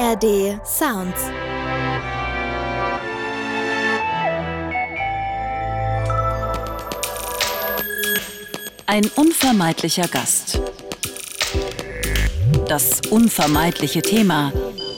ARD Sounds. Ein unvermeidlicher Gast. Das unvermeidliche Thema.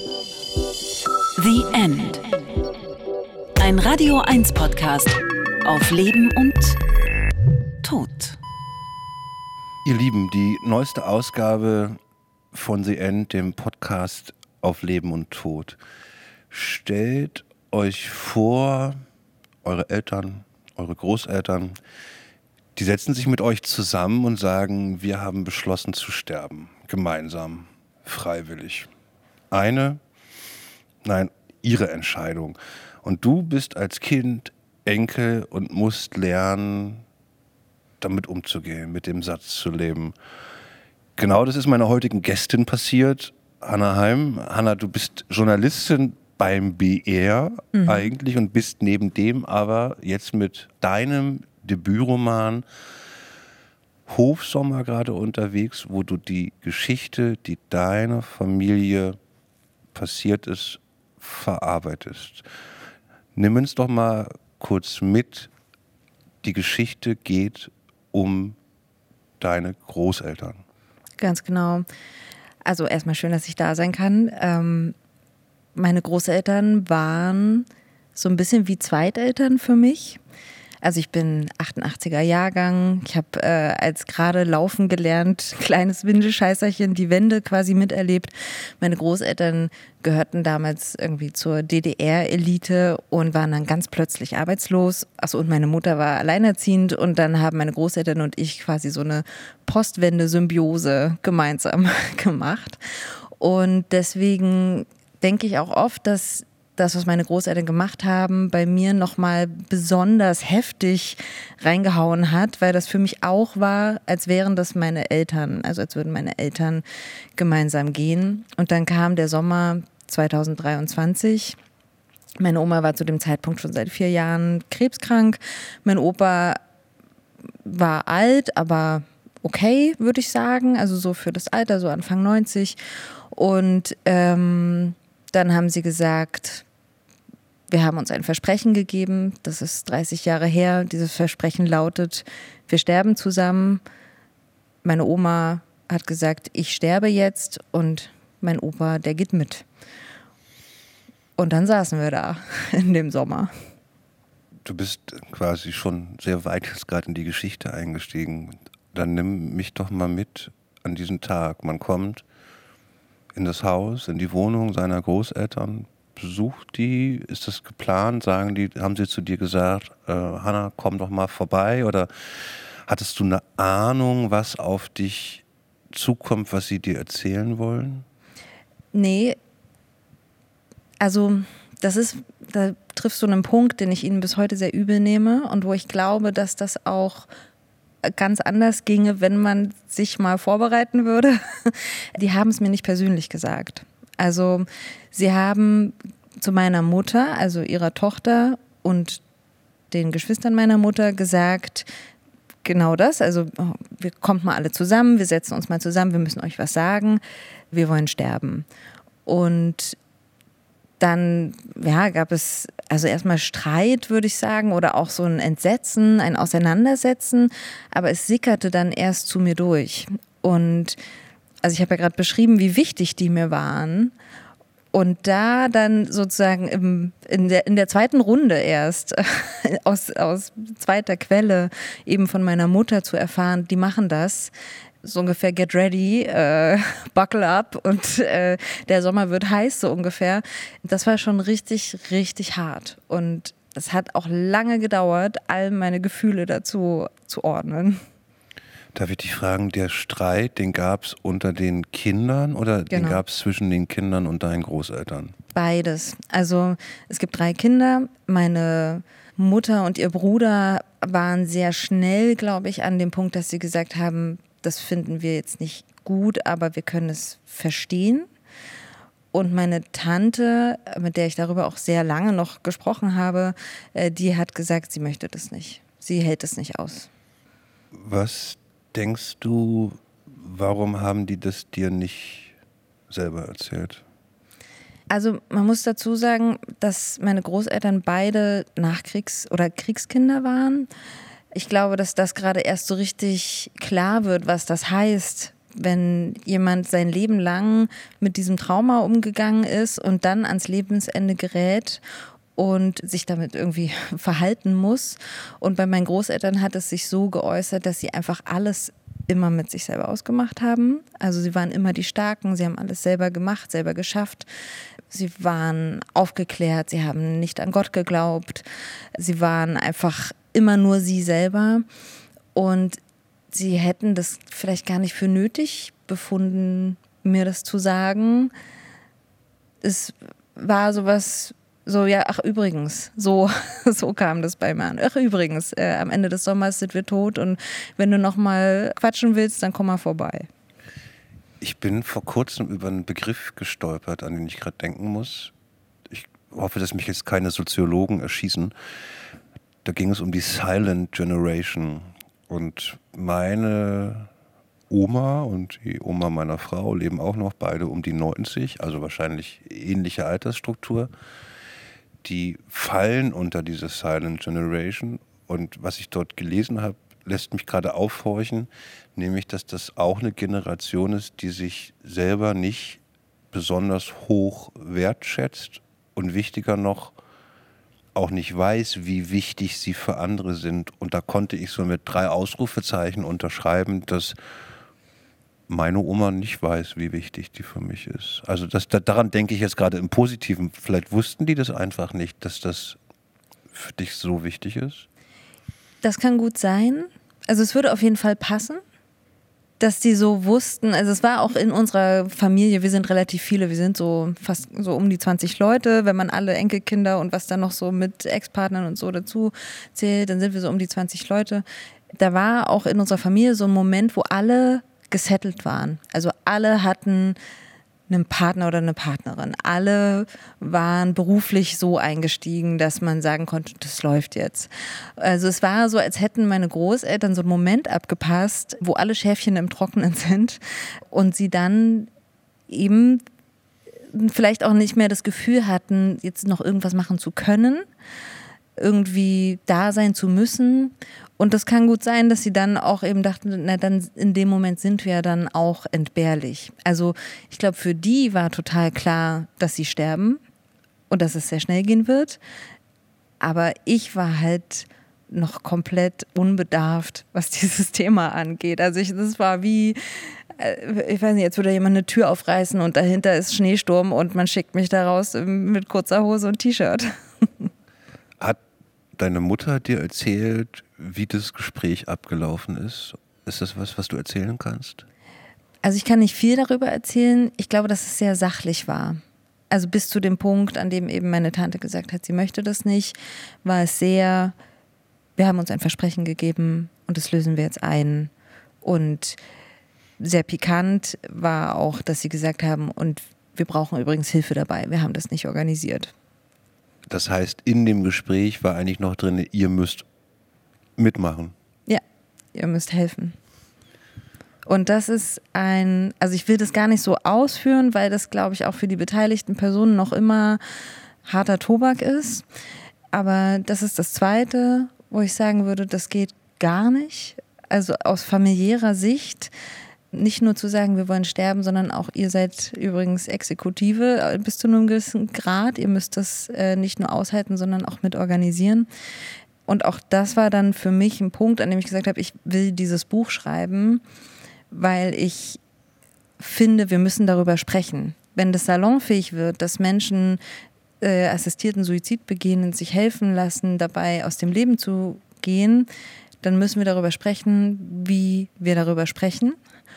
The End. Ein Radio 1 Podcast auf Leben und Tod. Ihr Lieben, die neueste Ausgabe von The End, dem Podcast auf Leben und Tod. Stellt euch vor, eure Eltern, eure Großeltern, die setzen sich mit euch zusammen und sagen, wir haben beschlossen zu sterben. Gemeinsam, freiwillig. Ihre Entscheidung. Und du bist als Kind Enkel und musst lernen, damit umzugehen, mit dem Satz zu leben. Genau das ist meiner heutigen Gästin passiert, Hannah Heim. Hannah, du bist Journalistin beim BR eigentlich und bist neben dem aber jetzt mit deinem Debütroman Hofsommer gerade unterwegs, wo du die Geschichte, die deiner Familie passiert ist, verarbeitest. Nimm uns doch mal kurz mit. Die Geschichte geht um deine Großeltern. Ganz genau. Also erstmal schön, dass ich da sein kann. Meine Großeltern waren so ein bisschen wie Zweiteltern für mich. Also ich bin 88er Jahrgang, ich habe als gerade laufen gelernt, kleines Windelscheißerchen, die Wende quasi miterlebt. Meine Großeltern gehörten damals irgendwie zur DDR-Elite und waren dann ganz plötzlich arbeitslos. Achso, und meine Mutter war alleinerziehend und dann haben meine Großeltern und ich quasi so eine Postwende-Symbiose gemeinsam gemacht. Und deswegen denke ich auch oft, dass das, was meine Großeltern gemacht haben, bei mir nochmal besonders heftig reingehauen hat, weil das für mich auch war, als wären das meine Eltern, also als würden meine Eltern gemeinsam gehen. Und dann kam der Sommer 2023. Meine Oma war zu dem Zeitpunkt schon seit 4 Jahren krebskrank. Mein Opa war alt, aber okay, würde ich sagen, also so für das Alter, so Anfang 90. Und dann haben sie gesagt, wir haben uns ein Versprechen gegeben, das ist 30 Jahre her. Dieses Versprechen lautet, wir sterben zusammen. Meine Oma hat gesagt, ich sterbe jetzt und mein Opa, der geht mit. Und dann saßen wir da in dem Sommer. Du bist quasi schon sehr weit jetzt gerade in die Geschichte eingestiegen. Dann nimm mich doch mal mit an diesen Tag. Man kommt in das Haus, in die Wohnung seiner Großeltern, besucht die, ist das geplant, haben sie zu dir gesagt, Hannah, komm doch mal vorbei, oder hattest du eine Ahnung, was auf dich zukommt, was sie dir erzählen wollen? Nee, also da triffst du einen Punkt, den ich ihnen bis heute sehr übel nehme und wo ich glaube, dass das auch ganz anders ginge, wenn man sich mal vorbereiten würde. Die haben es mir nicht persönlich gesagt. Also sie haben zu meiner Mutter, also ihrer Tochter und den Geschwistern meiner Mutter gesagt, genau das, also wir kommt mal alle zusammen, wir setzen uns mal zusammen, wir müssen euch was sagen, wir wollen sterben. Und dann gab es also erstmal Streit, würde ich sagen, oder auch so ein Entsetzen, ein Auseinandersetzen, aber es sickerte dann erst zu mir durch. Und also ich habe ja gerade beschrieben, wie wichtig die mir waren. Und da dann sozusagen in der zweiten Runde erst aus zweiter Quelle eben von meiner Mutter zu erfahren, die machen das, so ungefähr get ready, buckle up und der Sommer wird heiß, so ungefähr. Das war schon richtig, richtig hart. Und es hat auch lange gedauert, all meine Gefühle dazu zu ordnen. Darf ich dich fragen, der Streit, den gab es unter den Kindern oder den gab es zwischen den Kindern und deinen Großeltern? Beides. Also es gibt 3 Kinder. Meine Mutter und ihr Bruder waren sehr schnell, glaube ich, an dem Punkt, dass sie gesagt haben, das finden wir jetzt nicht gut, aber wir können es verstehen. Und meine Tante, mit der ich darüber auch sehr lange noch gesprochen habe, die hat gesagt, sie möchte das nicht. Sie hält es nicht aus. Was denkst du, warum haben die das dir nicht selber erzählt? Also man muss dazu sagen, dass meine Großeltern beide Kriegskinder waren. Ich glaube, dass das gerade erst so richtig klar wird, was das heißt, wenn jemand sein Leben lang mit diesem Trauma umgegangen ist und dann ans Lebensende gerät und sich damit irgendwie verhalten muss. Und bei meinen Großeltern hat es sich so geäußert, dass sie einfach alles immer mit sich selber ausgemacht haben. Also sie waren immer die Starken, sie haben alles selber gemacht, selber geschafft. Sie waren aufgeklärt, sie haben nicht an Gott geglaubt. Sie waren einfach immer nur sie selber. Und sie hätten das vielleicht gar nicht für nötig befunden, mir das zu sagen. Es war sowas, so, ja, ach übrigens, so kam das bei mir an. Ach übrigens, am Ende des Sommers sind wir tot und wenn du noch mal quatschen willst, dann komm mal vorbei. Ich bin vor kurzem über einen Begriff gestolpert, an den ich gerade denken muss. Ich hoffe, dass mich jetzt keine Soziologen erschießen. Da ging es um die Silent Generation. Und meine Oma und die Oma meiner Frau leben auch noch beide um die 90, also wahrscheinlich ähnliche Altersstruktur. Die fallen unter diese Silent Generation. Und was ich dort gelesen habe, lässt mich gerade aufhorchen, nämlich, dass das auch eine Generation ist, die sich selber nicht besonders hoch wertschätzt und wichtiger noch, auch nicht weiß, wie wichtig sie für andere sind. Und da konnte ich so mit 3 Ausrufezeichen unterschreiben, dass meine Oma nicht weiß, wie wichtig die für mich ist. Also daran denke ich jetzt gerade im Positiven. Vielleicht wussten die das einfach nicht, dass das für dich so wichtig ist? Das kann gut sein. Also es würde auf jeden Fall passen, dass die so wussten, also es war auch in unserer Familie, wir sind relativ viele, wir sind so fast so um die 20 Leute, wenn man alle Enkelkinder und was dann noch so mit Ex-Partnern und so dazu zählt, dann sind wir so um die 20 Leute. Da war auch in unserer Familie so ein Moment, wo alle gesettelt waren. Also alle hatten einen Partner oder eine Partnerin. Alle waren beruflich so eingestiegen, dass man sagen konnte, das läuft jetzt. Also es war so, als hätten meine Großeltern so einen Moment abgepasst, wo alle Schäfchen im Trockenen sind und sie dann eben vielleicht auch nicht mehr das Gefühl hatten, jetzt noch irgendwas machen zu können, irgendwie da sein zu müssen. Und das kann gut sein, dass sie dann auch eben dachten, na dann in dem Moment sind wir dann auch entbehrlich. Also ich glaube, für die war total klar, dass sie sterben und dass es sehr schnell gehen wird. Aber ich war halt noch komplett unbedarft, was dieses Thema angeht. Also das war wie, ich weiß nicht, jetzt würde jemand eine Tür aufreißen und dahinter ist Schneesturm und man schickt mich da raus mit kurzer Hose und T-Shirt. Hat deine Mutter dir erzählt, wie das Gespräch abgelaufen ist? Ist das was du erzählen kannst? Also ich kann nicht viel darüber erzählen. Ich glaube, dass es sehr sachlich war. Also bis zu dem Punkt, an dem eben meine Tante gesagt hat, sie möchte das nicht, war es sehr, wir haben uns ein Versprechen gegeben und das lösen wir jetzt ein. Und sehr pikant war auch, dass sie gesagt haben, und wir brauchen übrigens Hilfe dabei, wir haben das nicht organisiert. Das heißt, in dem Gespräch war eigentlich noch drin, ihr müsst mitmachen. Ja, ihr müsst helfen. Und das ist also ich will das gar nicht so ausführen, weil das, glaube ich, auch für die beteiligten Personen noch immer harter Tobak ist. Aber das ist das Zweite, wo ich sagen würde, das geht gar nicht. Also aus familiärer Sicht nicht nur zu sagen, wir wollen sterben, sondern auch ihr seid übrigens Exekutive bis zu einem gewissen Grad. Ihr müsst das nicht nur aushalten, sondern auch mit organisieren. Und auch das war dann für mich ein Punkt, an dem ich gesagt habe, ich will dieses Buch schreiben, weil ich finde, wir müssen darüber sprechen. Wenn das salonfähig wird, dass Menschen assistierten Suizid begehen und sich helfen lassen, dabei aus dem Leben zu gehen, dann müssen wir darüber sprechen, wie wir darüber sprechen,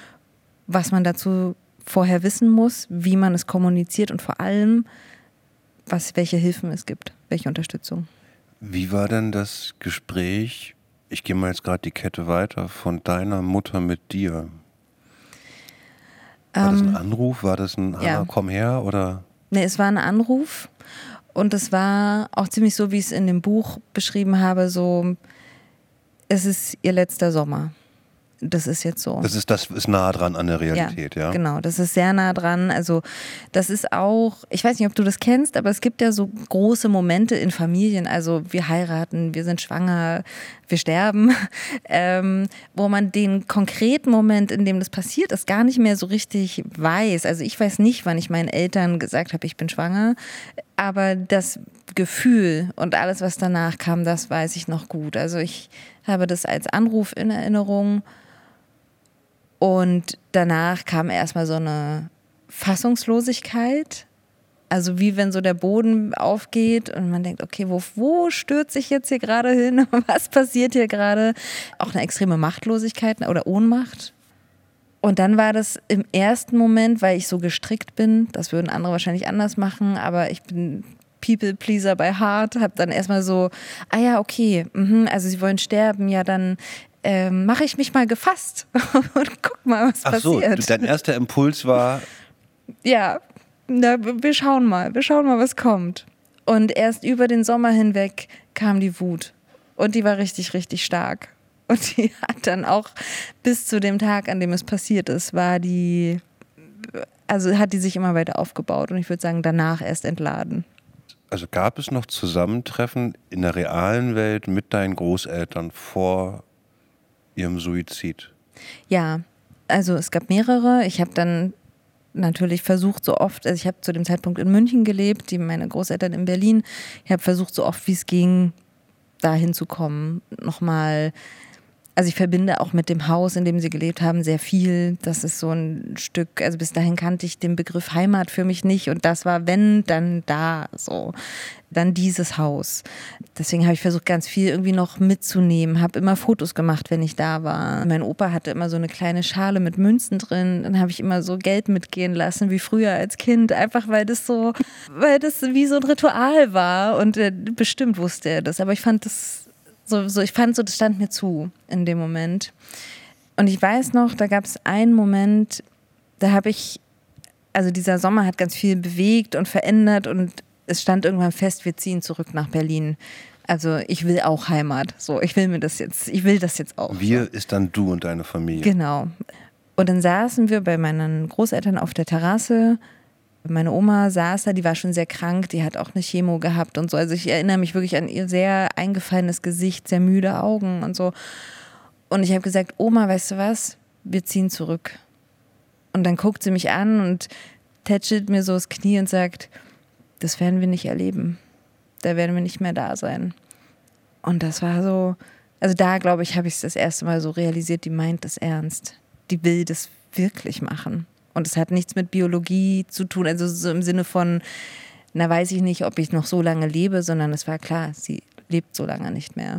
was man dazu vorher wissen muss, wie man es kommuniziert und vor allem, welche Hilfen es gibt, welche Unterstützung. Wie war denn das Gespräch, ich gehe mal jetzt gerade die Kette weiter, von deiner Mutter mit dir? War das ein Anruf? War das ein Hanna, komm her? Oder? Nee, es war ein Anruf und es war auch ziemlich so, wie ich es in dem Buch beschrieben habe, so, es ist ihr letzter Sommer. das ist jetzt so. Das ist nah dran an der Realität, ja? Genau, das ist sehr nah dran. Also das ist auch, ich weiß nicht, ob du das kennst, aber es gibt ja so große Momente in Familien, also wir heiraten, wir sind schwanger, wir sterben, wo man den konkreten Moment, in dem das passiert ist, gar nicht mehr so richtig weiß. Also ich weiß nicht, wann ich meinen Eltern gesagt habe, ich bin schwanger, aber das Gefühl und alles, was danach kam, das weiß ich noch gut. Also ich habe das als Anruf in Erinnerung. Und danach kam erstmal so eine Fassungslosigkeit. Also wie wenn so der Boden aufgeht und man denkt, okay, wo stürze ich jetzt hier gerade hin? Was passiert hier gerade? Auch eine extreme Machtlosigkeit oder Ohnmacht. Und dann war das im ersten Moment, weil ich so gestrickt bin, das würden andere wahrscheinlich anders machen, aber ich bin People-Pleaser by Heart, habe dann erstmal so, okay, also sie wollen sterben, ja dann mache ich mich mal gefasst und guck mal, was passiert. So, dein erster Impuls war... Ja, wir schauen mal, was kommt. Und erst über den Sommer hinweg kam die Wut. Und die war richtig, richtig stark. Und die hat dann auch bis zu dem Tag, an dem es passiert ist, hat die sich immer weiter aufgebaut. Und ich würde sagen, danach erst entladen. Also gab es noch Zusammentreffen in der realen Welt mit deinen Großeltern vor ihrem Suizid? Ja, also es gab mehrere. Ich habe dann natürlich versucht, so oft, also ich habe zu dem Zeitpunkt in München gelebt, meine Großeltern in Berlin. Ich habe versucht, so oft wie es ging, da hinzukommen. Nochmal, also ich verbinde auch mit dem Haus, in dem sie gelebt haben, sehr viel. Das ist so ein Stück, also bis dahin kannte ich den Begriff Heimat für mich nicht und das war, wenn, dann da, so. Dann dieses Haus. Deswegen habe ich versucht, ganz viel irgendwie noch mitzunehmen, habe immer Fotos gemacht, wenn ich da war. Mein Opa hatte immer so eine kleine Schale mit Münzen drin, dann habe ich immer so Geld mitgehen lassen, wie früher als Kind, einfach weil das wie so ein Ritual war und bestimmt wusste er das, aber ich fand das das stand mir zu in dem Moment. Und ich weiß noch, da gab es einen Moment, also dieser Sommer hat ganz viel bewegt und verändert und es stand irgendwann fest, wir ziehen zurück nach Berlin. Also ich will auch Heimat. So, ich will das jetzt auch. Wir ist dann du und deine Familie. Genau. Und dann saßen wir bei meinen Großeltern auf der Terrasse. Meine Oma saß da, die war schon sehr krank, die hat auch eine Chemo gehabt und so. Also ich erinnere mich wirklich an ihr sehr eingefallenes Gesicht, sehr müde Augen und so. Und ich habe gesagt, Oma, weißt du was? Wir ziehen zurück. Und dann guckt sie mich an und tätschelt mir so das Knie und sagt, das werden wir nicht erleben. Da werden wir nicht mehr da sein. Und das war so, also da, glaube ich, habe ich es das erste Mal so realisiert, die meint das ernst. Die will das wirklich machen. Und es hat nichts mit Biologie zu tun, also so im Sinne von, weiß ich nicht, ob ich noch so lange lebe, sondern es war klar, sie lebt so lange nicht mehr.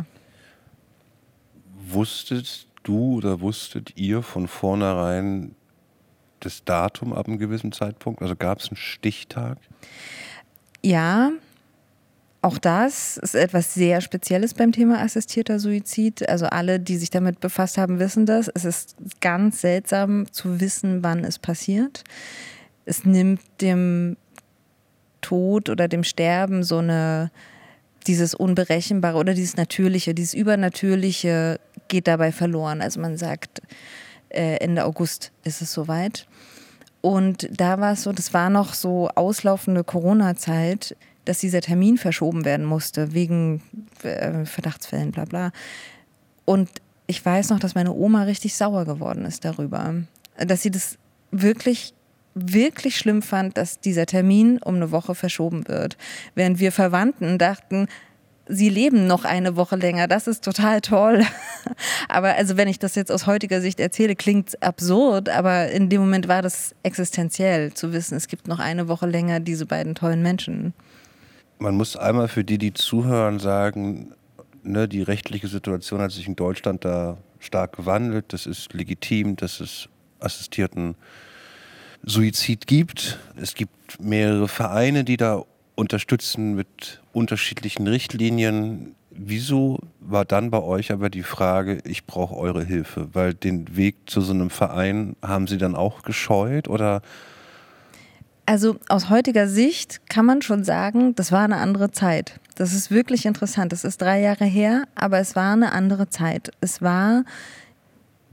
Wusstet du oder wusstet ihr von vornherein das Datum ab einem gewissen Zeitpunkt? Also gab es einen Stichtag? Ja, auch das ist etwas sehr Spezielles beim Thema assistierter Suizid. Also alle, die sich damit befasst haben, wissen das. Es ist ganz seltsam zu wissen, wann es passiert. Es nimmt dem Tod oder dem Sterben dieses Unberechenbare oder dieses Natürliche, dieses Übernatürliche geht dabei verloren. Also man sagt, Ende August ist es soweit. Und da war es so, das war noch so auslaufende Corona-Zeit, dass dieser Termin verschoben werden musste, wegen Verdachtsfällen, bla bla. Und ich weiß noch, dass meine Oma richtig sauer geworden ist darüber. Dass sie das wirklich, wirklich schlimm fand, dass dieser Termin um eine Woche verschoben wird. Während wir Verwandten dachten, sie leben noch eine Woche länger, das ist total toll. Aber also wenn ich das jetzt aus heutiger Sicht erzähle, klingt es absurd, aber in dem Moment war das existenziell, zu wissen, es gibt noch eine Woche länger diese beiden tollen Menschen. Man muss einmal für die zuhören, sagen, die rechtliche Situation hat sich in Deutschland da stark gewandelt. Das ist legitim, dass es assistierten Suizid gibt. Es gibt mehrere Vereine, die da unterstützen mit unterschiedlichen Richtlinien. Wieso war dann bei euch aber die Frage, ich brauche eure Hilfe? Weil den Weg zu so einem Verein haben sie dann auch gescheut oder? Also aus heutiger Sicht kann man schon sagen, das war eine andere Zeit. Das ist wirklich interessant. Das ist 3 Jahre her, aber es war eine andere Zeit. Es war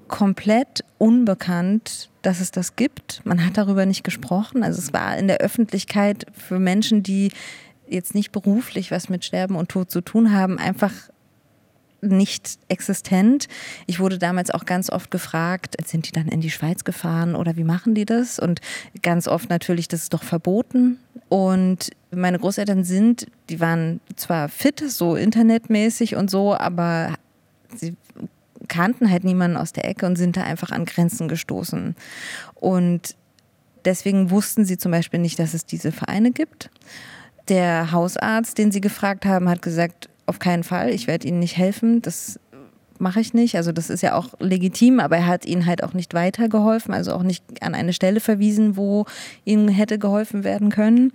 komplett unbekannt, dass es das gibt. Man hat darüber nicht gesprochen. Also es war in der Öffentlichkeit für Menschen, die jetzt nicht beruflich was mit Sterben und Tod zu tun haben, einfach nicht existent. Ich wurde damals auch ganz oft gefragt, sind die dann in die Schweiz gefahren oder wie machen die das? Und ganz oft natürlich, das ist doch verboten. Und meine Großeltern die waren zwar fit, so internetmäßig und so, aber sie kannten halt niemanden aus der Ecke und sind da einfach an Grenzen gestoßen. Und deswegen wussten sie zum Beispiel nicht, dass es diese Vereine gibt. Der Hausarzt, den sie gefragt haben, hat gesagt, auf keinen Fall, ich werde Ihnen nicht helfen, das mache ich nicht. Also das ist ja auch legitim, aber er hat ihnen halt auch nicht weitergeholfen, also auch nicht an eine Stelle verwiesen, wo ihnen hätte geholfen werden können.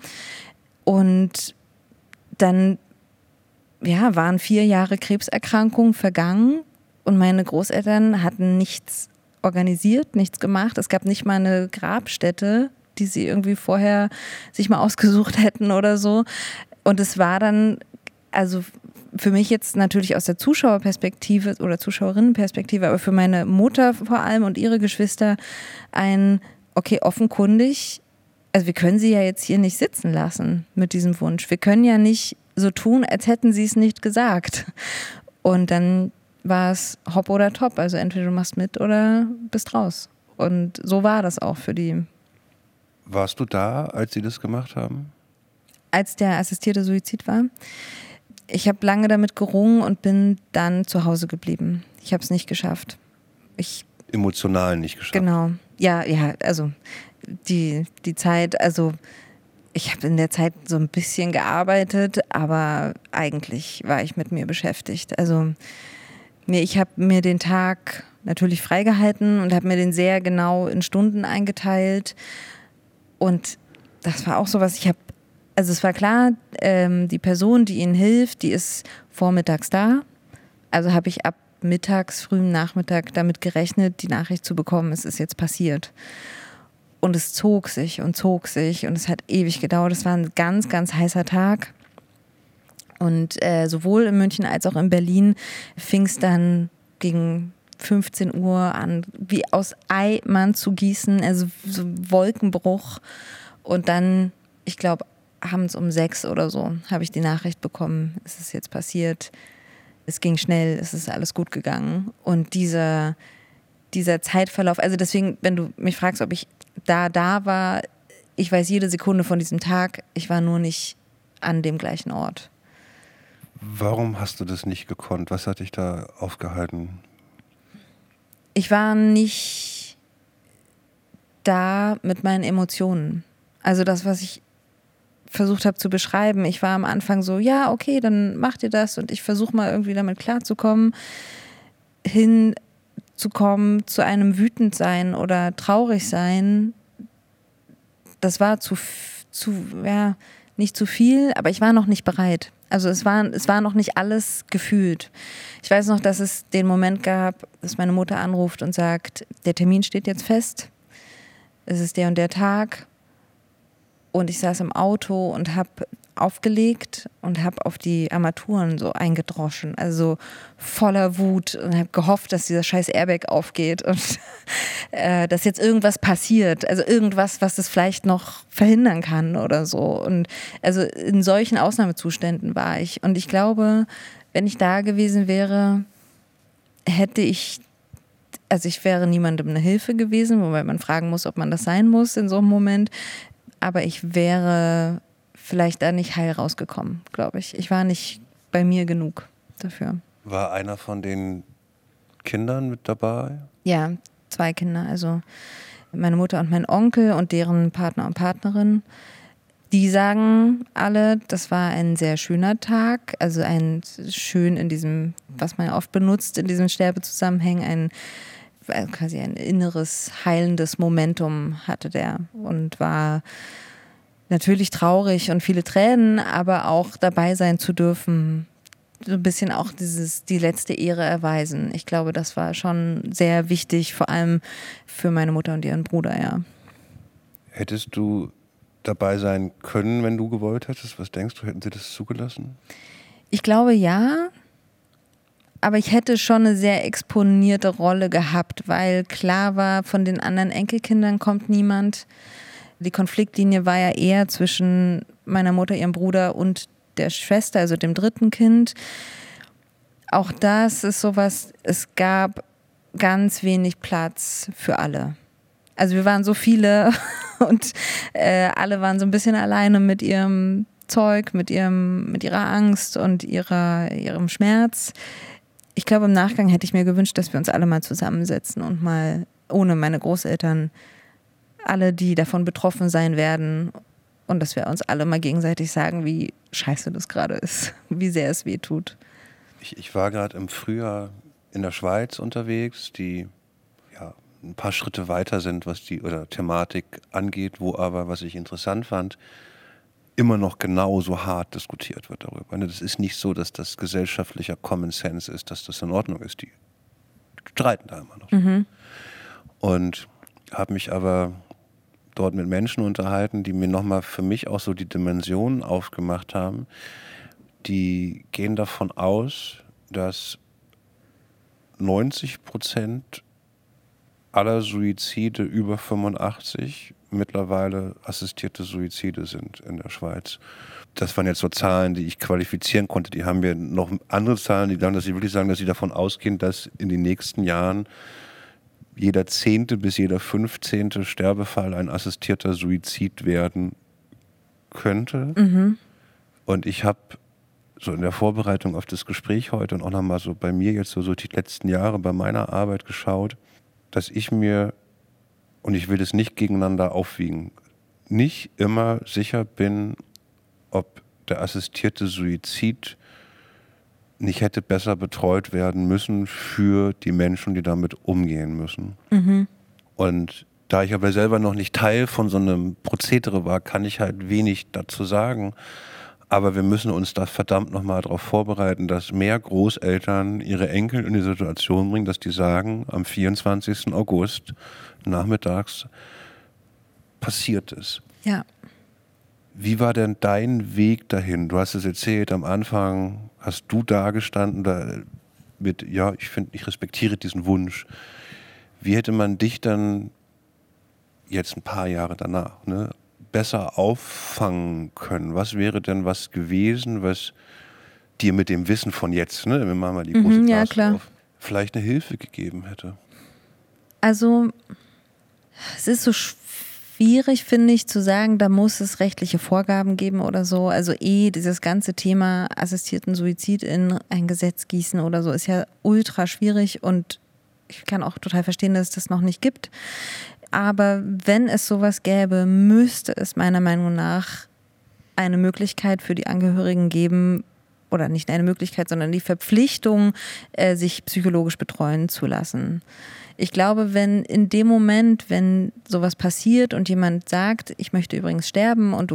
Und dann waren 4 Jahre Krebserkrankung vergangen und meine Großeltern hatten nichts organisiert, nichts gemacht. Es gab nicht mal eine Grabstätte, die sie irgendwie vorher sich mal ausgesucht hätten oder so. Und es war dann, also für mich jetzt natürlich aus der Zuschauerperspektive oder Zuschauerinnenperspektive, aber für meine Mutter vor allem und ihre Geschwister okay, offenkundig, also wir können sie ja jetzt hier nicht sitzen lassen mit diesem Wunsch. Wir können ja nicht so tun, als hätten sie es nicht gesagt. Und dann war es hopp oder top, also entweder du machst mit oder bist raus. Und so war das auch für die. Warst du da, als sie das gemacht haben? Als der assistierte Suizid war? Ich habe lange damit gerungen und bin dann zu Hause geblieben. Ich habe es nicht geschafft. Emotional nicht geschafft? Genau. Ja, also die Zeit, also ich habe in der Zeit so ein bisschen gearbeitet, aber eigentlich war ich mit mir beschäftigt. Also ich habe mir den Tag natürlich freigehalten und habe mir den sehr genau in Stunden eingeteilt. Und das war auch sowas, also es war klar, die Person, die ihnen hilft, die ist vormittags da. Also habe ich ab mittags, frühen Nachmittag damit gerechnet, die Nachricht zu bekommen, es ist jetzt passiert. Und es zog sich und es hat ewig gedauert. Es war ein ganz, ganz heißer Tag. Und sowohl in München als auch in Berlin fing es dann gegen 15 Uhr an, wie aus Eimern zu gießen, also so Wolkenbruch. Und dann, ich glaube, abends um 6 oder so habe ich die Nachricht bekommen, es ist jetzt passiert, es ging schnell, es ist alles gut gegangen. Und dieser Zeitverlauf, also deswegen, wenn du mich fragst, ob ich da war, ich weiß jede Sekunde von diesem Tag, ich war nur nicht an dem gleichen Ort. Warum hast du das nicht gekonnt? Was hat dich da aufgehalten? Ich war nicht da mit meinen Emotionen. Also das, was ich versucht habe zu beschreiben. Ich war am Anfang so, ja, okay, dann macht ihr das und ich versuche mal irgendwie damit klarzukommen, hinzukommen zu einem Wütendsein oder traurig sein. Das war nicht zu viel, aber ich war noch nicht bereit. Also es war noch nicht alles gefühlt. Ich weiß noch, dass es den Moment gab, dass meine Mutter anruft und sagt, der Termin steht jetzt fest, es ist der und der Tag. Und ich saß im Auto und habe aufgelegt und habe auf die Armaturen so eingedroschen, also voller Wut und habe gehofft, dass dieser scheiß Airbag aufgeht und dass jetzt irgendwas passiert, also irgendwas, was das vielleicht noch verhindern kann oder so. Und also in solchen Ausnahmezuständen war ich. Und ich glaube, wenn ich da gewesen wäre, ich wäre niemandem eine Hilfe gewesen, wobei man fragen muss, ob man das sein muss in so einem Moment. Aber ich wäre vielleicht da nicht heil rausgekommen, glaube ich. Ich war nicht bei mir genug dafür. War einer von den Kindern mit dabei? Ja, 2 Kinder. Also meine Mutter und mein Onkel und deren Partner und Partnerin. Die sagen alle, das war ein sehr schöner Tag. Also schön in diesem, was man ja oft benutzt in diesen Sterbezusammenhängen, quasi ein inneres, heilendes Momentum hatte der und war natürlich traurig und viele Tränen, aber auch dabei sein zu dürfen, so ein bisschen auch die letzte Ehre erweisen. Ich glaube, das war schon sehr wichtig, vor allem für meine Mutter und ihren Bruder, ja. Hättest du dabei sein können, wenn du gewollt hättest? Was denkst du, hätten sie das zugelassen? Ich glaube ja, Aber ich hätte schon eine sehr exponierte Rolle gehabt, weil klar war, von den anderen Enkelkindern kommt niemand. Die Konfliktlinie war ja eher zwischen meiner Mutter, ihrem Bruder und der Schwester, also dem dritten Kind. Auch das ist sowas, es gab ganz wenig Platz für alle. Also wir waren so viele und alle waren so ein bisschen alleine mit ihrem Zeug, mit ihrer Angst und ihrem Schmerz. Ich glaube, im Nachgang hätte ich mir gewünscht, dass wir uns alle mal zusammensetzen und mal ohne meine Großeltern alle, die davon betroffen sein werden, und dass wir uns alle mal gegenseitig sagen, wie scheiße das gerade ist, wie sehr es weh tut. Ich war gerade im Frühjahr in der Schweiz unterwegs, die ja ein paar Schritte weiter sind, was die oder Thematik angeht, wo aber, was ich interessant fand, immer noch genauso hart diskutiert wird darüber. Das ist nicht so, dass das gesellschaftlicher Common Sense ist, dass das in Ordnung ist. Die streiten da immer noch. Mhm. Und habe mich aber dort mit Menschen unterhalten, die mir nochmal für mich auch so die Dimensionen aufgemacht haben. Die gehen davon aus, dass 90% aller Suizide über 85 mittlerweile assistierte Suizide sind in der Schweiz. Das waren jetzt so Zahlen, die ich qualifizieren konnte. Die haben wir noch andere Zahlen, die sagen, dass sie wirklich sagen, dass sie davon ausgehen, dass in den nächsten Jahren jeder 10. bis jeder 15. Sterbefall ein assistierter Suizid werden könnte. Mhm. Und ich habe so in der Vorbereitung auf das Gespräch heute und auch nochmal so bei mir jetzt so die letzten Jahre bei meiner Arbeit geschaut, dass ich mir, und ich will das nicht gegeneinander aufwiegen, nicht immer sicher bin, ob der assistierte Suizid nicht hätte besser betreut werden müssen für die Menschen, die damit umgehen müssen. Mhm. Und da ich aber selber noch nicht Teil von so einem Prozedere war, kann ich halt wenig dazu sagen. Aber wir müssen uns da verdammt nochmal darauf vorbereiten, dass mehr Großeltern ihre Enkel in die Situation bringen, dass die sagen, am 24. August nachmittags passiert es. Ja. Wie war denn dein Weg dahin? Du hast es erzählt, am Anfang hast du da gestanden mit, ja, ich respektiere diesen Wunsch. Wie hätte man dich dann jetzt ein paar Jahre danach, besser auffangen können? Was wäre denn was gewesen, was dir mit dem Wissen von jetzt, wir machen mal die große Glas auf, vielleicht eine Hilfe gegeben hätte? Also, es ist so schwierig, finde ich, zu sagen, da muss es rechtliche Vorgaben geben oder so. Also dieses ganze Thema assistierten Suizid in ein Gesetz gießen oder so ist ja ultra schwierig und ich kann auch total verstehen, dass es das noch nicht gibt. Aber wenn es sowas gäbe, müsste es meiner Meinung nach eine Möglichkeit für die Angehörigen geben, oder nicht eine Möglichkeit, sondern die Verpflichtung, sich psychologisch betreuen zu lassen. Ich glaube, wenn in dem Moment, wenn sowas passiert und jemand sagt, ich möchte übrigens sterben und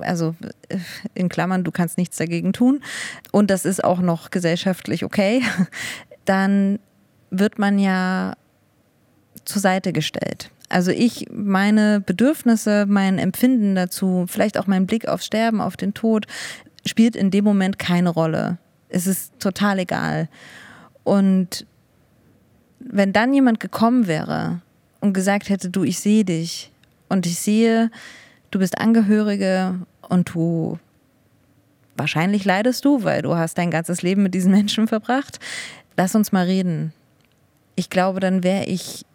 in Klammern, du kannst nichts dagegen tun und das ist auch noch gesellschaftlich okay, dann wird man ja zur Seite gestellt. Also meine Bedürfnisse, mein Empfinden dazu, vielleicht auch mein Blick aufs Sterben, auf den Tod, spielt in dem Moment keine Rolle. Es ist total egal. Und wenn dann jemand gekommen wäre und gesagt hätte, du, ich sehe dich und ich sehe, du bist Angehörige und wahrscheinlich leidest du, weil du hast dein ganzes Leben mit diesen Menschen verbracht, lass uns mal reden. Ich glaube, dann wäre ich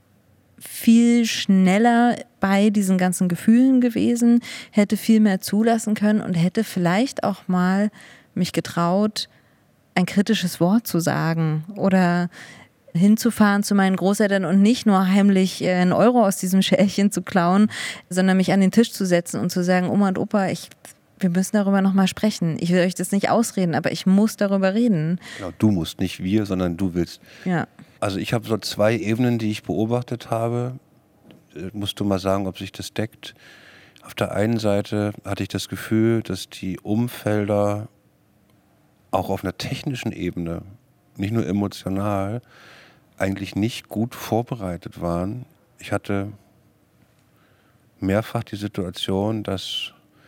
viel schneller bei diesen ganzen Gefühlen gewesen, hätte viel mehr zulassen können und hätte vielleicht auch mal mich getraut, ein kritisches Wort zu sagen oder hinzufahren zu meinen Großeltern und nicht nur heimlich einen Euro aus diesem Schälchen zu klauen, sondern mich an den Tisch zu setzen und zu sagen, Oma und Opa, wir müssen darüber nochmal sprechen. Ich will euch das nicht ausreden, aber ich muss darüber reden. Genau, du musst, nicht wir, sondern du willst. Ja. Also ich habe so 2 Ebenen, die ich beobachtet habe. Musst du mal sagen, ob sich das deckt. Auf der einen Seite hatte ich das Gefühl, dass die Umfelder auch auf einer technischen Ebene, nicht nur emotional, eigentlich nicht gut vorbereitet waren. Ich hatte mehrfach die Situation, dass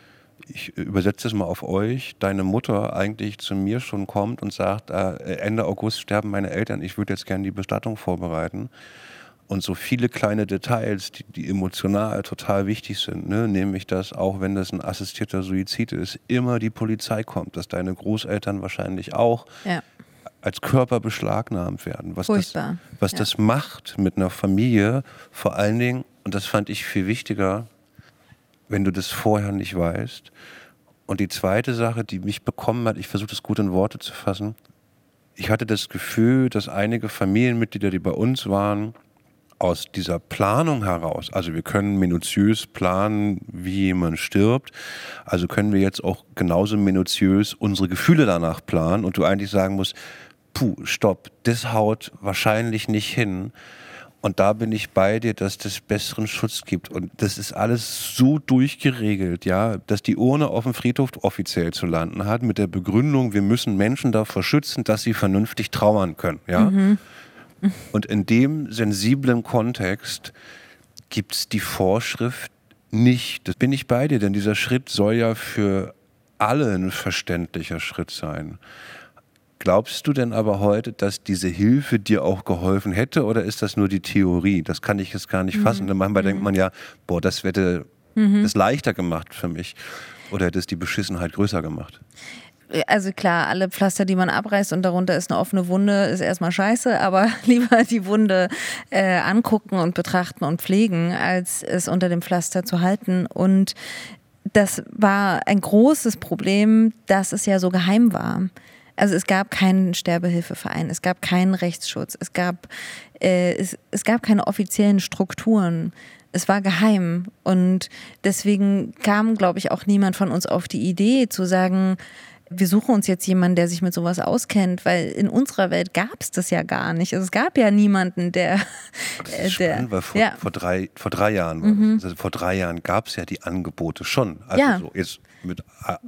ich übersetze es mal auf euch, deine Mutter eigentlich zu mir schon kommt und sagt, Ende August sterben meine Eltern, ich würde jetzt gerne die Bestattung vorbereiten. Und so viele kleine Details, die emotional total wichtig sind, ne? Nämlich, dass auch wenn das ein assistierter Suizid ist, immer die Polizei kommt, dass deine Großeltern wahrscheinlich auch als Körper beschlagnahmt werden. Was das macht mit einer Familie, vor allen Dingen, und das fand ich viel wichtiger, wenn du das vorher nicht weißt. Und die zweite Sache, die mich bekommen hat, ich versuche das gut in Worte zu fassen, ich hatte das Gefühl, dass einige Familienmitglieder, die bei uns waren, aus dieser Planung heraus, also wir können minutiös planen, wie jemand stirbt, also können wir jetzt auch genauso minutiös unsere Gefühle danach planen und du eigentlich sagen musst, stopp, das haut wahrscheinlich nicht hin. Und da bin ich bei dir, dass das besseren Schutz gibt. Und das ist alles so durchgeregelt, ja, dass die Urne auf dem Friedhof offiziell zu landen hat, mit der Begründung, wir müssen Menschen davor schützen, dass sie vernünftig trauern können, ja. Und in dem sensiblen Kontext gibt es die Vorschrift nicht. Das bin ich bei dir, denn dieser Schritt soll ja für alle ein verständlicher Schritt sein. Glaubst du denn aber heute, dass diese Hilfe dir auch geholfen hätte oder ist das nur die Theorie? Das kann ich jetzt gar nicht fassen. Dann manchmal denkt man ja, das hätte das leichter gemacht für mich oder hätte es die Beschissenheit größer gemacht. Also klar, alle Pflaster, die man abreißt und darunter ist eine offene Wunde, ist erstmal scheiße, aber lieber die Wunde angucken und betrachten und pflegen, als es unter dem Pflaster zu halten. Und das war ein großes Problem, dass es ja so geheim war. Also es gab keinen Sterbehilfeverein, es gab keinen Rechtsschutz, es gab keine offiziellen Strukturen. Es war geheim und deswegen kam, glaube ich, auch niemand von uns auf die Idee zu sagen, wir suchen uns jetzt jemanden, der sich mit sowas auskennt, weil in unserer Welt gab es das ja gar nicht. Also es gab ja niemanden, der... Das ist spannend, weil vor 3 Jahren war das. Also vor 3 Jahren gab es ja die Angebote schon. Also so jetzt mit...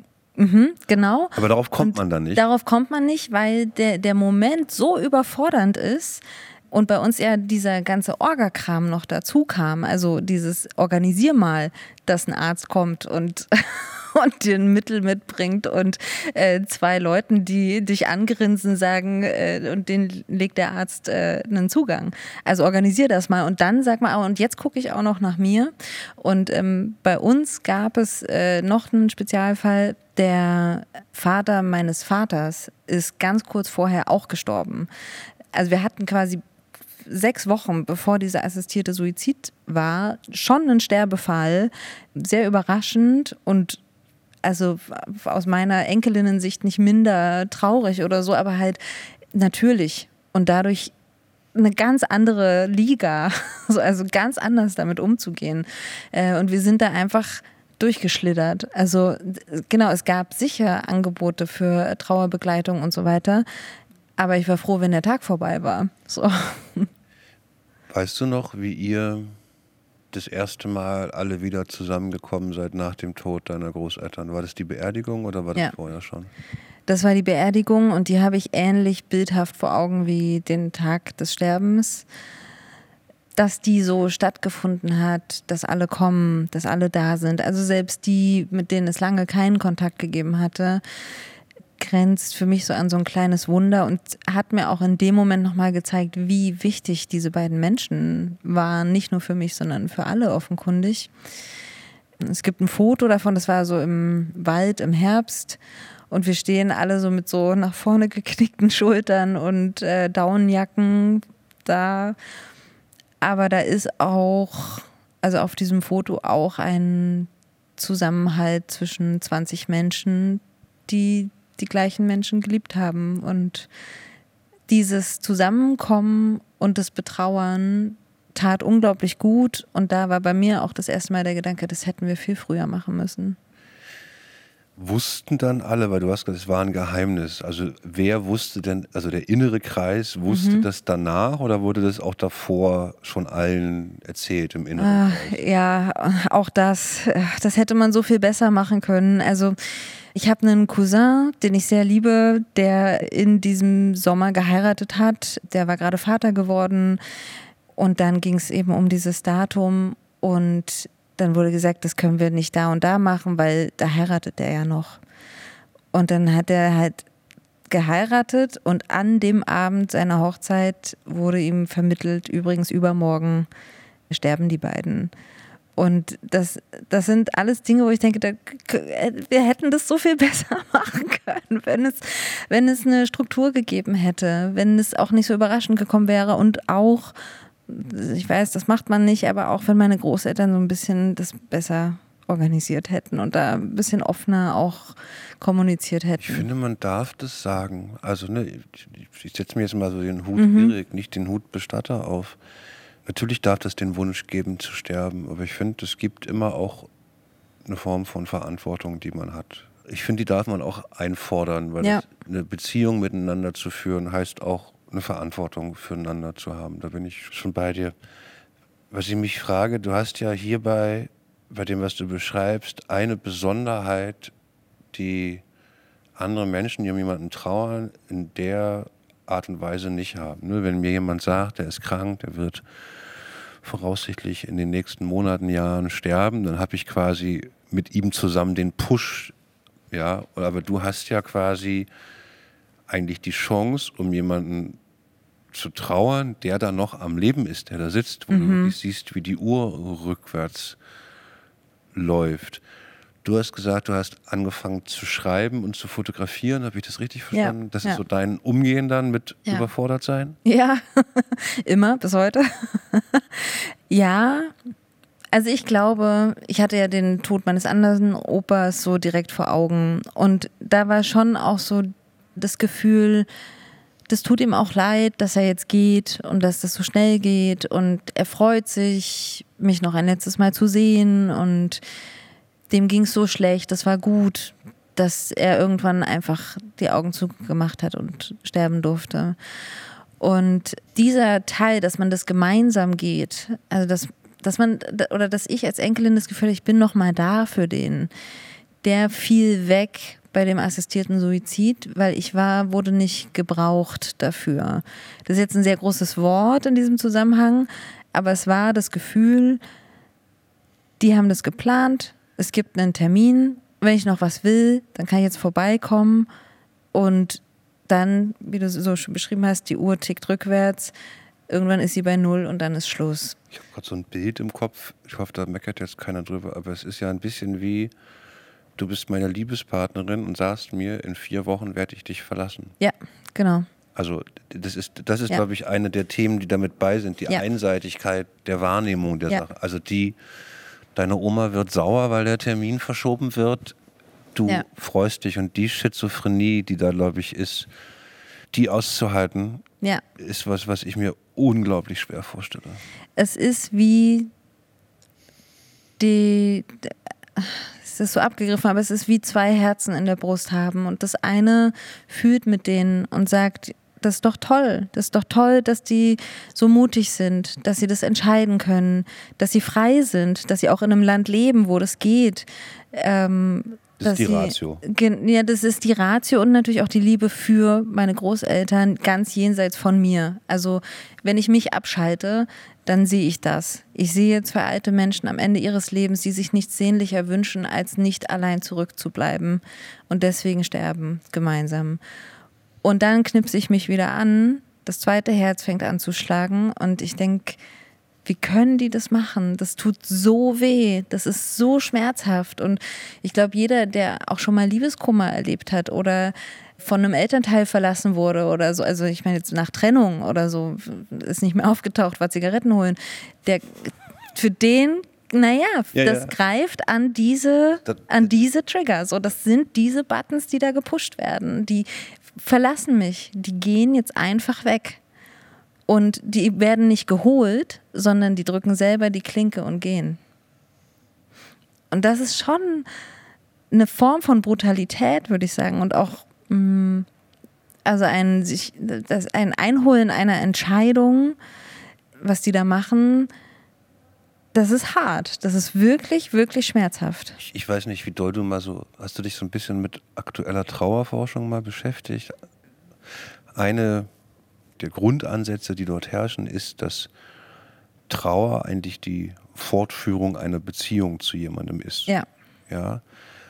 genau. Aber darauf kommt man dann nicht. Darauf kommt man nicht, weil der Moment so überfordernd ist und bei uns ja dieser ganze Orga-Kram noch dazu kam. Also dieses Organisier mal, dass ein Arzt kommt und den Mittel mitbringt und 2 Leuten, die dich angrinsen, sagen und denen legt der Arzt einen Zugang. Also organisier das mal und dann sag mal, und jetzt gucke ich auch noch nach mir. Und bei uns gab es noch einen Spezialfall. Der Vater meines Vaters ist ganz kurz vorher auch gestorben. Also wir hatten quasi 6 Wochen, bevor dieser assistierte Suizid war, schon einen Sterbefall. Sehr überraschend und also aus meiner Enkelinnensicht nicht minder traurig oder so, aber halt natürlich und dadurch eine ganz andere Liga, also ganz anders damit umzugehen. Und wir sind da einfach durchgeschlittert. Also genau, es gab sicher Angebote für Trauerbegleitung und so weiter, aber ich war froh, wenn der Tag vorbei war. So. Weißt du noch, wie ihr das erste Mal alle wieder zusammengekommen seid nach dem Tod deiner Großeltern? War das die Beerdigung oder war das vorher schon? Das war die Beerdigung und die habe ich ähnlich bildhaft vor Augen wie den Tag des Sterbens. Dass die so stattgefunden hat, dass alle kommen, dass alle da sind. Also selbst die, mit denen es lange keinen Kontakt gegeben hatte, grenzt für mich so an so ein kleines Wunder und hat mir auch in dem Moment nochmal gezeigt, wie wichtig diese beiden Menschen waren. Nicht nur für mich, sondern für alle offenkundig. Es gibt ein Foto davon, das war so im Wald im Herbst und wir stehen alle so mit so nach vorne geknickten Schultern und Daunenjacken da. Aber da ist auch, also auf diesem Foto auch ein Zusammenhalt zwischen 20 Menschen, die die gleichen Menschen geliebt haben. Und dieses Zusammenkommen und das Betrauern tat unglaublich gut. Und da war bei mir auch das erste Mal der Gedanke, das hätten wir viel früher machen müssen. Wussten dann alle, weil du hast gesagt, es war ein Geheimnis. Also wer wusste denn, also der innere Kreis wusste das danach oder wurde das auch davor schon allen erzählt im inneren Kreis? Ja, auch das hätte man so viel besser machen können. Also ich habe einen Cousin, den ich sehr liebe, der in diesem Sommer geheiratet hat. Der war gerade Vater geworden und dann ging es eben um dieses Datum und dann wurde gesagt, das können wir nicht da und da machen, weil da heiratet er ja noch. Und dann hat er halt geheiratet und an dem Abend seiner Hochzeit wurde ihm vermittelt, übrigens übermorgen sterben die beiden. Und das sind alles Dinge, wo ich denke, wir hätten das so viel besser machen können, wenn es eine Struktur gegeben hätte, wenn es auch nicht so überraschend gekommen wäre und auch, ich weiß, das macht man nicht, aber auch wenn meine Großeltern so ein bisschen das besser organisiert hätten und da ein bisschen offener auch kommuniziert hätten. Ich finde, man darf das sagen. Also ich setze mir jetzt mal so den Hut Erik, nicht den Hut Bestatter auf. Natürlich darf das den Wunsch geben zu sterben, aber ich finde, es gibt immer auch eine Form von Verantwortung, die man hat. Ich finde, die darf man auch einfordern, weil eine Beziehung miteinander zu führen heißt auch eine Verantwortung füreinander zu haben. Da bin ich schon bei dir. Was ich mich frage, du hast ja hierbei, bei dem, was du beschreibst, eine Besonderheit, die andere Menschen, die um jemanden trauern, in der Art und Weise nicht haben. Nur wenn mir jemand sagt, der ist krank, der wird voraussichtlich in den nächsten Monaten, Jahren sterben, dann habe ich quasi mit ihm zusammen den Push, ja, aber du hast ja quasi eigentlich die Chance, um jemanden zu trauern, der da noch am Leben ist, der da sitzt, wo du wirklich siehst, wie die Uhr rückwärts läuft. Du hast gesagt, du hast angefangen zu schreiben und zu fotografieren. Habe ich das richtig verstanden? Ja, das ist so dein Umgehen dann mit überfordert sein? Ja, immer, bis heute. Ja, also ich glaube, ich hatte ja den Tod meines anderen Opas so direkt vor Augen. Und da war schon auch so das Gefühl, das tut ihm auch leid, dass er jetzt geht und dass das so schnell geht. Und er freut sich, mich noch ein letztes Mal zu sehen. Und dem ging es so schlecht, das war gut, dass er irgendwann einfach die Augen zugemacht hat und sterben durfte. Und dieser Teil, dass man das gemeinsam geht, also dass ich als Enkelin das Gefühl habe, ich bin noch mal da für den, der fiel weg bei dem assistierten Suizid, weil wurde nicht gebraucht dafür. Das ist jetzt ein sehr großes Wort in diesem Zusammenhang, aber es war das Gefühl, die haben das geplant, es gibt einen Termin, wenn ich noch was will, dann kann ich jetzt vorbeikommen und dann, wie du so schon beschrieben hast, die Uhr tickt rückwärts, irgendwann ist sie bei 0 und dann ist Schluss. Ich habe gerade so ein Bild im Kopf, ich hoffe, da meckert jetzt keiner drüber, aber es ist ja ein bisschen wie, du bist meine Liebespartnerin und sagst mir, in 4 Wochen werde ich dich verlassen. Ja, genau. Also das ist glaube ich, eine der Themen, die damit bei sind, die Einseitigkeit der Wahrnehmung der Sache. Also deine Oma wird sauer, weil der Termin verschoben wird. Du freust dich und die Schizophrenie, die da, glaube ich, ist, die auszuhalten, ist was ich mir unglaublich schwer vorstelle. Es ist wie es ist so abgegriffen, aber es ist wie 2 Herzen in der Brust haben und das eine fühlt mit denen und sagt, das ist doch toll, dass die so mutig sind, dass sie das entscheiden können, dass sie frei sind, dass sie auch in einem Land leben, wo das geht. Das ist die Ratio. Ja, das ist die Ratio und natürlich auch die Liebe für meine Großeltern ganz jenseits von mir. Also wenn ich mich abschalte, dann sehe ich das. Ich sehe 2 alte Menschen am Ende ihres Lebens, die sich nichts sehnlicher wünschen, als nicht allein zurückzubleiben und deswegen sterben gemeinsam. Und dann knipse ich mich wieder an, das 2. Herz fängt an zu schlagen und ich denke, wie können die das machen? Das tut so weh, das ist so schmerzhaft. Und ich glaube, jeder, der auch schon mal Liebeskummer erlebt hat oder von einem Elternteil verlassen wurde oder so, also ich meine jetzt nach Trennung oder so, ist nicht mehr aufgetaucht, war Zigaretten holen, für den, das greift an diese Trigger. So, das sind diese Buttons, die da gepusht werden. Die verlassen mich, die gehen jetzt einfach weg. Und die werden nicht geholt, sondern die drücken selber die Klinke und gehen. Und das ist schon eine Form von Brutalität, würde ich sagen. Und auch also ein Einholen einer Entscheidung, was die da machen, das ist hart. Das ist wirklich, wirklich schmerzhaft. Ich weiß nicht, wie doll hast du dich so ein bisschen mit aktueller Trauerforschung mal beschäftigt? Eine der Grundansätze, die dort herrschen, ist, dass Trauer eigentlich die Fortführung einer Beziehung zu jemandem ist. Ja. Ja.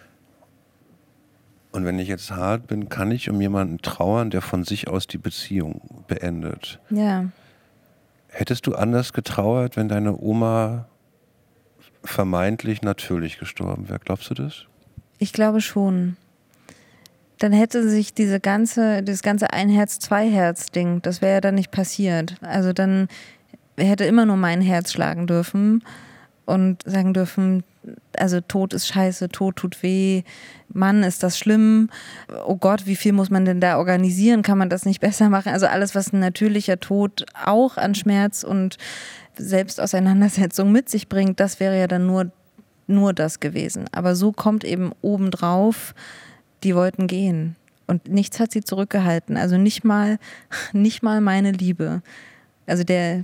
Und wenn ich jetzt hart bin, kann ich um jemanden trauern, der von sich aus die Beziehung beendet. Ja. Hättest du anders getrauert, wenn deine Oma vermeintlich natürlich gestorben wäre? Glaubst du das? Ich glaube schon. Dann hätte sich dieses ganze Ein-Herz-Zwei-Herz-Ding, das wäre ja dann nicht passiert. Also dann hätte immer nur mein Herz schlagen dürfen und sagen dürfen, also Tod ist scheiße, Tod tut weh, Mann, ist das schlimm, oh Gott, wie viel muss man denn da organisieren, kann man das nicht besser machen? Also alles, was ein natürlicher Tod auch an Schmerz und Selbstauseinandersetzung mit sich bringt, das wäre ja dann nur das gewesen. Aber so kommt eben obendrauf, die wollten gehen und nichts hat sie zurückgehalten, also nicht mal meine Liebe. Also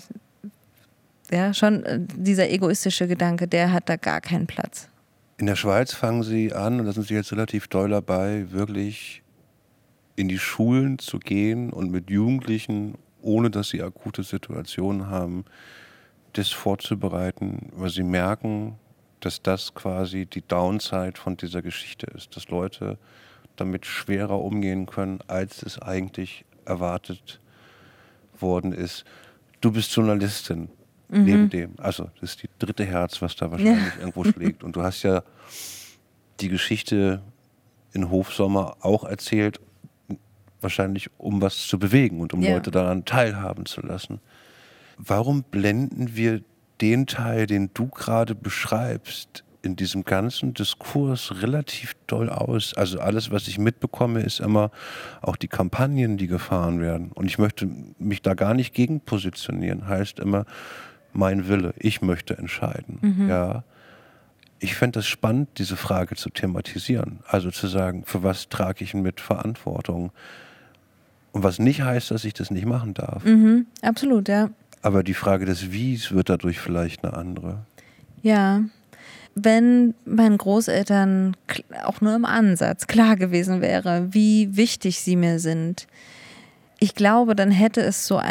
dieser egoistische Gedanke, der hat da gar keinen Platz. In der Schweiz fangen sie an, und da sind sie jetzt relativ doll dabei, wirklich in die Schulen zu gehen und mit Jugendlichen, ohne dass sie akute Situationen haben, das vorzubereiten, weil sie merken, dass das quasi die Downside von dieser Geschichte ist, dass Leute damit schwerer umgehen können, als es eigentlich erwartet worden ist. Du bist Journalistin. Neben dem, also das ist die dritte Herz, was da wahrscheinlich irgendwo schlägt. Und du hast ja die Geschichte in Hofsommer auch erzählt, wahrscheinlich um was zu bewegen und um Leute daran teilhaben zu lassen. Warum blenden wir den Teil, den du gerade beschreibst, in diesem ganzen Diskurs relativ doll aus? Also alles, was ich mitbekomme, ist immer auch die Kampagnen, die gefahren werden. Und ich möchte mich da gar nicht gegen positionieren. Heißt immer, mein Wille, ich möchte entscheiden. Ja. Ich fände es spannend, diese Frage zu thematisieren. Also zu sagen, für was trage ich mit Verantwortung? Und was nicht heißt, dass ich das nicht machen darf. Absolut, ja. Aber die Frage des Wies wird dadurch vielleicht eine andere. Ja. Wenn meinen Großeltern auch nur im Ansatz klar gewesen wäre, wie wichtig sie mir sind, ich glaube, dann hätte es so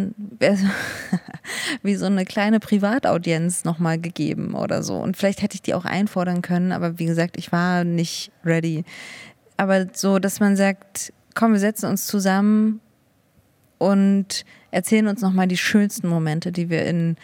wie so eine kleine Privataudienz nochmal gegeben oder so. Und vielleicht hätte ich die auch einfordern können, aber wie gesagt, ich war nicht ready. Aber so, dass man sagt, komm, wir setzen uns zusammen und erzählen uns nochmal die schönsten Momente, die wir in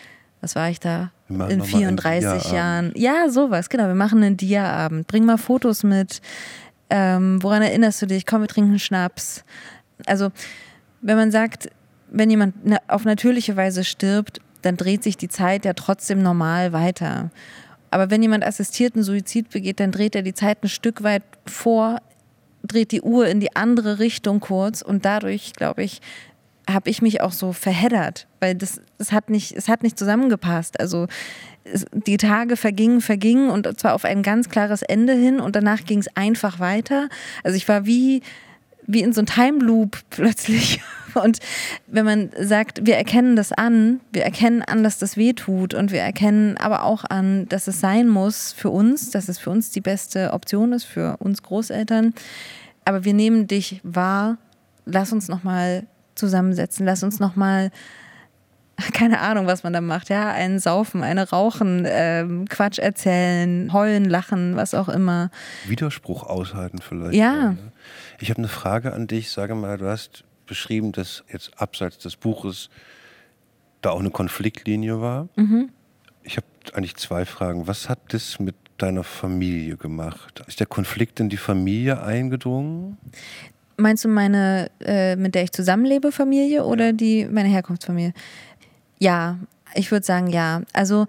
34 Jahren. Ja, sowas, genau. Wir machen einen Dia-Abend. Bring mal Fotos mit. Woran erinnerst du dich? Komm, wir trinken Schnaps. Also, wenn man sagt, wenn jemand auf natürliche Weise stirbt, dann dreht sich die Zeit ja trotzdem normal weiter. Aber wenn jemand assistierten Suizid begeht, dann dreht er die Zeit ein Stück weit vor, dreht die Uhr in die andere Richtung kurz und dadurch, glaube ich, habe ich mich auch so verheddert, weil es hat nicht zusammengepasst. Also die Tage vergingen und zwar auf ein ganz klares Ende hin und danach ging es einfach weiter. Also ich war wie in so einem Time Loop plötzlich. Und wenn man sagt, wir erkennen das an, wir erkennen an, dass das weh tut und wir erkennen aber auch an, dass es sein muss für uns, dass es für uns die beste Option ist, für uns Großeltern. Aber wir nehmen dich wahr, lass uns nochmal zusammensetzen, lass uns nochmal, keine Ahnung, was man da macht, ja, einen saufen, eine rauchen, Quatsch erzählen, heulen, lachen, was auch immer. Widerspruch aushalten vielleicht. Ja. Ich habe eine Frage an dich, sage mal, du hast beschrieben, dass jetzt abseits des Buches da auch eine Konfliktlinie war. Ich habe eigentlich zwei Fragen. Was hat das mit deiner Familie gemacht? Ist der Konflikt in die Familie eingedrungen? Meinst du meine, mit der ich zusammenlebe, Familie oder meine Herkunftsfamilie? Ja, ich würde sagen ja. Also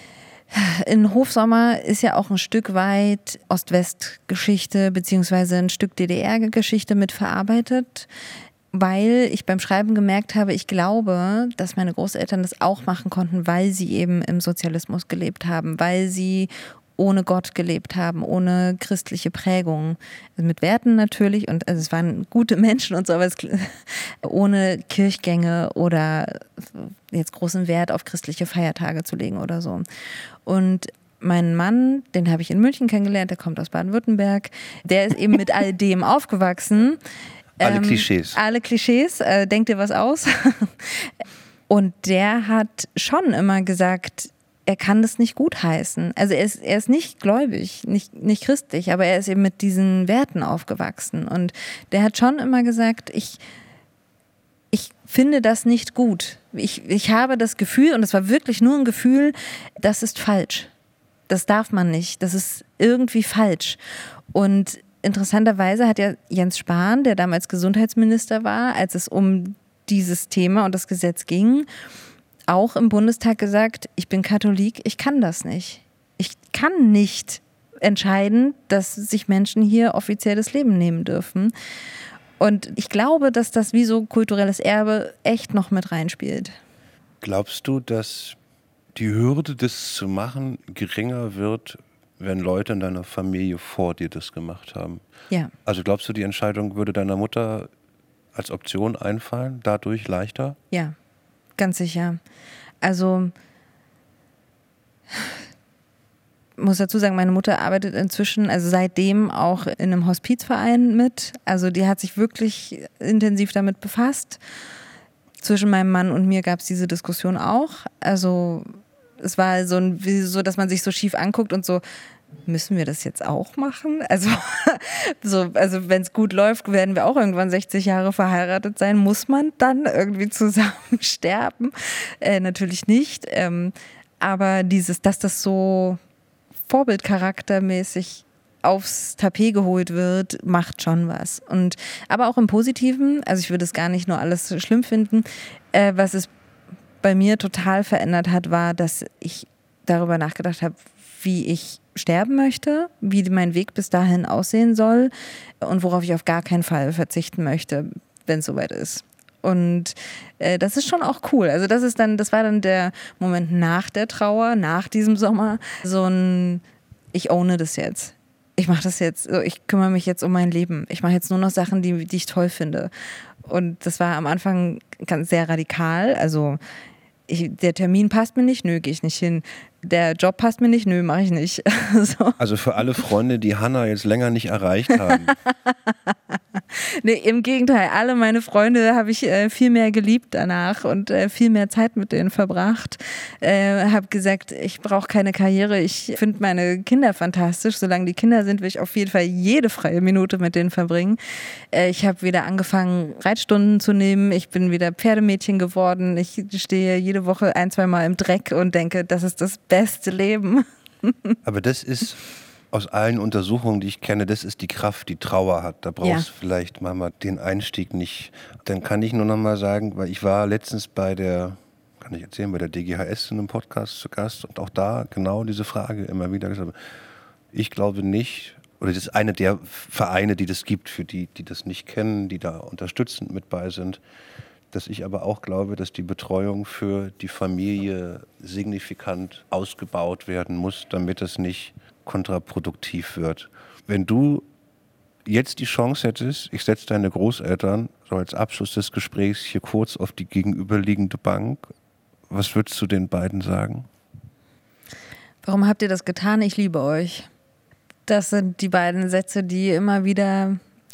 in Hofsommer ist ja auch ein Stück weit Ost-West-Geschichte beziehungsweise ein Stück DDR-Geschichte mit verarbeitet, weil ich beim Schreiben gemerkt habe, ich glaube, dass meine Großeltern das auch machen konnten, weil sie eben im Sozialismus gelebt haben, weil sie ohne Gott gelebt haben, ohne christliche Prägung. Also mit Werten natürlich und also es waren gute Menschen und so, aber ohne Kirchgänge oder jetzt großen Wert auf christliche Feiertage zu legen oder so. Und mein Mann, den habe ich in München kennengelernt, der kommt aus Baden-Württemberg, der ist eben mit all dem aufgewachsen. Alle Klischees. Alle Klischees, denk dir was aus. Und der hat schon immer gesagt, er kann das nicht gutheißen. Also er ist nicht gläubig, nicht christlich, aber er ist eben mit diesen Werten aufgewachsen. Und der hat schon immer gesagt, ich finde das nicht gut. Ich habe das Gefühl, und es war wirklich nur ein Gefühl, das ist falsch. Das darf man nicht. Das ist irgendwie falsch. Und interessanterweise hat ja Jens Spahn, der damals Gesundheitsminister war, als es um dieses Thema und das Gesetz ging, auch im Bundestag gesagt, ich bin Katholik, ich kann das nicht. Ich kann nicht entscheiden, dass sich Menschen hier offiziell das Leben nehmen dürfen. Und ich glaube, dass das wie so kulturelles Erbe echt noch mit reinspielt. Glaubst du, dass die Hürde, das zu machen, geringer wird, wenn Leute in deiner Familie vor dir das gemacht haben? Ja. Also glaubst du, die Entscheidung würde deiner Mutter als Option einfallen, dadurch leichter? Ja, ganz sicher. Also muss dazu sagen, meine Mutter arbeitet inzwischen, also seitdem auch in einem Hospizverein mit. Also die hat sich wirklich intensiv damit befasst. Zwischen meinem Mann und mir gab es diese Diskussion auch. Also es war so, dass man sich so schief anguckt und so, müssen wir das jetzt auch machen? Also wenn es gut läuft, werden wir auch irgendwann 60 Jahre verheiratet sein. Muss man dann irgendwie zusammen sterben? Natürlich nicht. Aber dass das so vorbildcharaktermäßig aufs Tapet geholt wird, macht schon was. Aber auch im Positiven, also ich würde es gar nicht nur alles schlimm finden, was es bei mir total verändert hat, war, dass ich darüber nachgedacht habe, wie ich sterben möchte, wie mein Weg bis dahin aussehen soll und worauf ich auf gar keinen Fall verzichten möchte, wenn es soweit ist. Und das ist schon auch cool. Also das war dann der Moment nach der Trauer, nach diesem Sommer, ich owne das jetzt. Ich mache das jetzt, ich kümmere mich jetzt um mein Leben. Ich mache jetzt nur noch Sachen, die ich toll finde. Und das war am Anfang sehr radikal. Also der Termin passt mir nicht, nö, gehe ich nicht hin. Der Job passt mir nicht, nö, mache ich nicht. So. Also für alle Freunde, die Hannah jetzt länger nicht erreicht haben. Nee, im Gegenteil, alle meine Freunde habe ich viel mehr geliebt danach und viel mehr Zeit mit denen verbracht. Habe gesagt, ich brauche keine Karriere, ich finde meine Kinder fantastisch. Solange die Kinder sind, will ich auf jeden Fall jede freie Minute mit denen verbringen. Ich habe wieder angefangen, Reitstunden zu nehmen. Ich bin wieder Pferdemädchen geworden. Ich stehe jede Woche 1-2 Mal im Dreck und denke, das ist das beste Leben. Aber das ist aus allen Untersuchungen, die ich kenne, das ist die Kraft, die Trauer hat. Da brauchst du vielleicht mal den Einstieg nicht. Dann kann ich nur noch mal sagen, weil ich war letztens bei der DGHS in einem Podcast zu Gast und auch da genau diese Frage immer wieder gesagt. Ich glaube nicht, oder das ist eine der Vereine, die das gibt, für die das nicht kennen, die da unterstützend mit bei sind, dass ich aber auch glaube, dass die Betreuung für die Familie signifikant ausgebaut werden muss, damit es nicht kontraproduktiv wird. Wenn du jetzt die Chance hättest, ich setze deine Großeltern so als Abschluss des Gesprächs hier kurz auf die gegenüberliegende Bank, was würdest du den beiden sagen? Warum habt ihr das getan? Ich liebe euch. Das sind die beiden Sätze, die immer wieder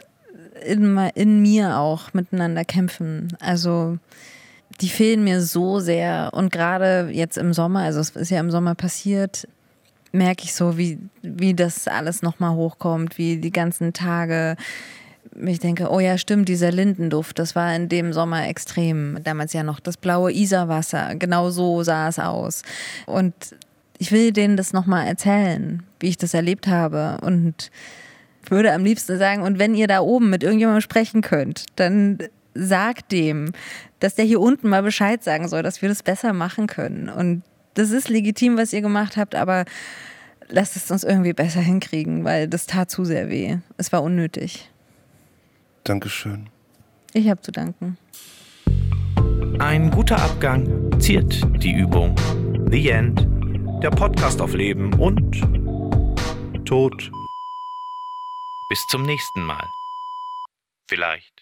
in mir auch miteinander kämpfen. Also die fehlen mir so sehr. Und gerade jetzt im Sommer, also es ist ja im Sommer passiert, merke ich so, wie das alles nochmal hochkommt, wie die ganzen Tage. Ich denke, oh ja, stimmt, dieser Lindenduft, das war in dem Sommer extrem. Damals ja noch das blaue Isarwasser, genau so sah es aus. Und ich will denen das nochmal erzählen, wie ich das erlebt habe. Und würde am liebsten sagen, und wenn ihr da oben mit irgendjemandem sprechen könnt, dann sagt dem, dass der hier unten mal Bescheid sagen soll, dass wir das besser machen können. Und das ist legitim, was ihr gemacht habt, aber lasst es uns irgendwie besser hinkriegen, weil das tat zu sehr weh. Es war unnötig. Dankeschön. Ich habe zu danken. Ein guter Abgang ziert die Übung. The End. Der Podcast auf Leben und Tod. Bis zum nächsten Mal. Vielleicht.